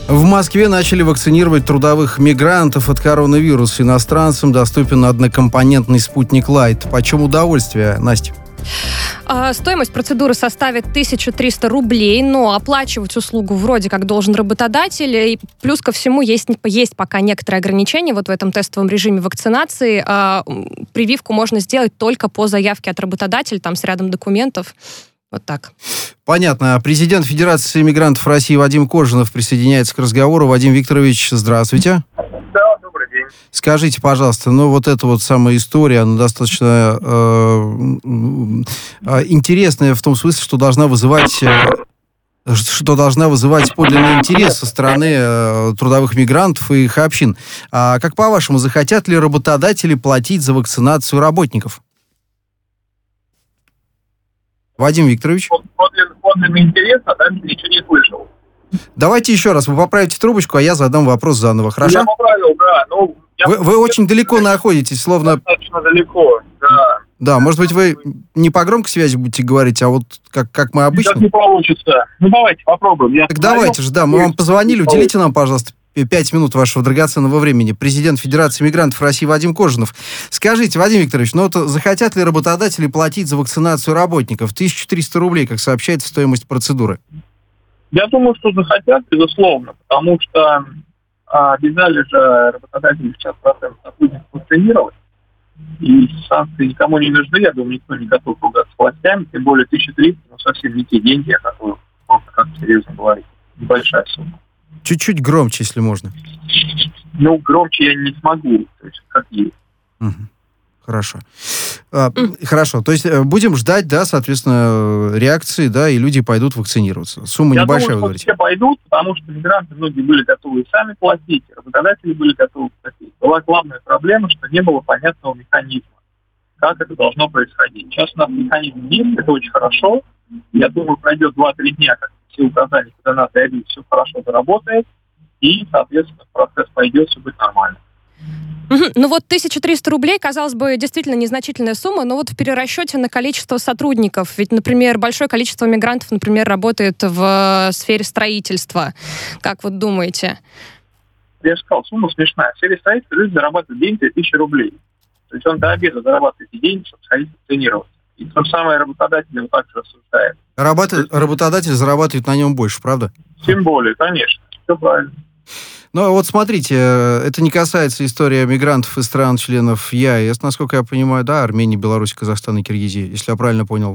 В Москве начали вакцинировать трудовых мигрантов от коронавируса. Иностранцам доступен однокомпонентный спутник Лайт. Почем удовольствие, Настя? Стоимость процедуры составит 1300 рублей, но оплачивать услугу вроде как должен работодатель. И плюс ко всему есть пока некоторые ограничения вот в этом тестовом режиме вакцинации. Прививку можно сделать только по заявке от работодателя, там с рядом документов. Вот так. Понятно. Президент Федерации мигрантов России Вадим Кожинов присоединяется к разговору. Вадим Викторович, здравствуйте. Да, добрый день. Скажите, пожалуйста, вот эта вот самая история, она достаточно интересная в том смысле, что должна вызывать подлинный интерес со стороны трудовых мигрантов и их общин. А как по-вашему, захотят ли работодатели платить за вакцинацию работников? Вадим Викторович? Подлинный интерес, а дальше ничего не слышал. Давайте еще раз, вы поправите трубочку, а я задам вопрос заново, хорошо? Я поправил, да. Вы очень далеко находитесь, словно... Достаточно далеко, да. Да, может быть, вы не по громкой связи будете говорить, а вот как мы обычно? Сейчас не получится. Давайте попробуем. Так давайте же, да, мы вам позвонили, уделите нам, пожалуйста, 5 минут вашего драгоценного времени. Президент Федерации мигрантов России Вадим Кожинов. Скажите, Вадим Викторович, захотят ли работодатели платить за вакцинацию работников? 1300 рублей, как сообщается, стоимость процедуры. Я думаю, что захотят, безусловно, потому что обязали же работодатели сейчас процент сотрудников вакцинировать, и санкции никому не нужны, я думаю, никто не готов ругаться с властями, тем более 1300, совсем не те деньги, о которых можно как-то серьезно говорить. Небольшая сумма. Чуть-чуть громче, если можно. Громче я не смогу, то есть как есть. Угу. Хорошо. Хорошо, то есть будем ждать, да, соответственно, реакции, да, и люди пойдут вакцинироваться. Сумма небольшая, вы говорите. Я думаю, что все пойдут, потому что мигранты многие были готовы сами платить, работодатели были готовы платить. Была главная проблема, что не было понятного механизма, как это должно происходить. Сейчас у нас механизм есть, это очень хорошо. Я думаю, пройдет 2-3 дня, как все указания, куда надо дойдут, все хорошо заработает, и, соответственно, процесс пойдет, все будет нормально. Ну вот 1300 рублей, казалось бы, действительно незначительная сумма, но вот в перерасчете на количество сотрудников, ведь, например, большое количество мигрантов, например, работает в сфере строительства. Как вот думаете? Я же сказал, сумма смешная. В сфере строительства люди зарабатывают в день 3000 рублей. То есть он до обеда зарабатывает эти деньги, чтобы сходить вакцинироваться. И то же самое работодатель вот так же рассуждает. Работодатель зарабатывает на нем больше, правда? Тем более, конечно. Все правильно. Ну, вот смотрите, это не касается истории мигрантов из стран-членов ЕАЭС, насколько я понимаю, да, Армении, Беларуси, Казахстана и Киргизии, если я правильно понял.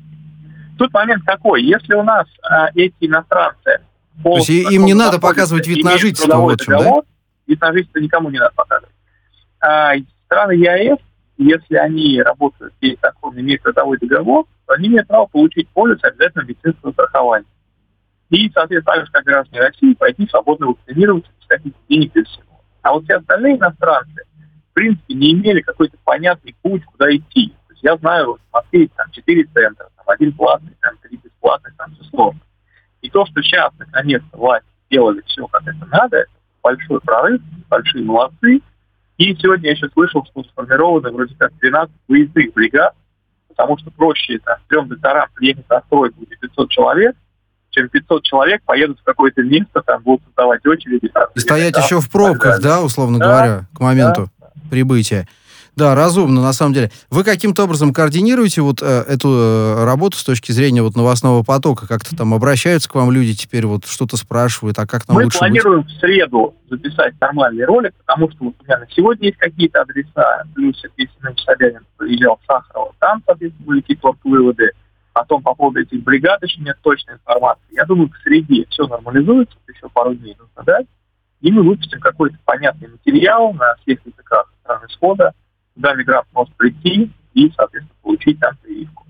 Тут момент такой, если у нас эти иностранцы... То есть им не надо показывать вид на жительство, вот в чем, да? Вид на жительство никому не надо показывать. Страны ЕАЭС, если они работают здесь, он имеет трудовой договор, то они имеют право получить полис обязательно медицинского страхования. И, соответственно, так же, как граждане России, пойти свободно вакцинироваться без каких-то денег без всего. А вот все остальные иностранцы, в принципе, не имели какой-то понятный путь, куда идти. То есть я знаю, в Москве есть 4 центра, 1 платный, 3 бесплатных, все сложно. И то, что сейчас, наконец-то, власти сделали все, как это надо, это большой прорыв, большие молодцы. И сегодня я еще слышал, что сформированы вроде как 12 выездных бригад, потому что проще 3 докторам приехать на стройку, где 500 человек, чем 500 человек поедут в какое-то место, там будут создавать очереди. И стоять еще в пробках, да, условно говоря, к моменту прибытия. Да, разумно, на самом деле. Вы каким-то образом координируете вот эту работу с точки зрения вот новостного потока? Как-то там обращаются к вам люди теперь, вот что-то спрашивают, а как нам лучше быть? Мы планируем в среду записать нормальный ролик, потому что вот у меня на сегодня есть какие-то адреса. Плюс Сергей Семенович Собянин приезжал в Сахарово, там, соответственно, были какие-то выводы. Потом по поводу этих бригад еще нет точной информации. Я думаю, к среде все нормализуется, еще пару дней нужно дать, и мы выпустим какой-то понятный материал на всех языках страны исхода, куда мигрант может прийти и, соответственно, получить там прививку.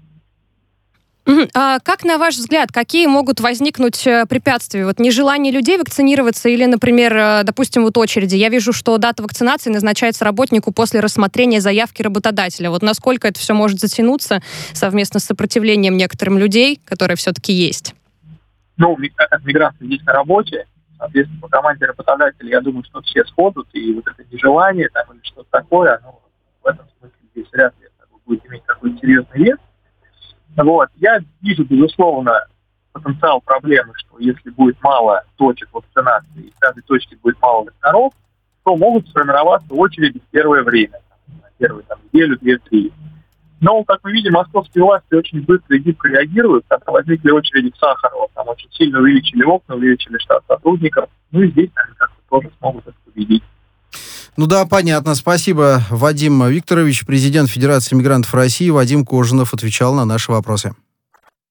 А как, на ваш взгляд, какие могут возникнуть препятствия? Вот нежелание людей вакцинироваться или, например, допустим, вот очереди. Я вижу, что дата вакцинации назначается работнику после рассмотрения заявки работодателя. Вот насколько это все может затянуться совместно с сопротивлением некоторым людей, которые все-таки есть? Как мигранты здесь на работе, соответственно, по команде работодателя, я думаю, что все сходят, и вот это нежелание или что-то такое, в этом смысле здесь вряд ли будет иметь какой-то серьезный вес. Я вижу, безусловно, потенциал проблемы, что если будет мало точек вакцинации, и в каждой точке будет мало докторов, то могут сформироваться очереди в первое время, на первую неделю, 2-3. Но, как мы видим, московские власти очень быстро и гибко реагируют. Когда возникли очереди в Сахарово, там очень сильно увеличили окна, увеличили штат сотрудников. Ну и здесь они как-то тоже смогут это победить. Ну да, понятно. Спасибо, Вадим Викторович, президент Федерации мигрантов России. Вадим Кожинов отвечал на наши вопросы.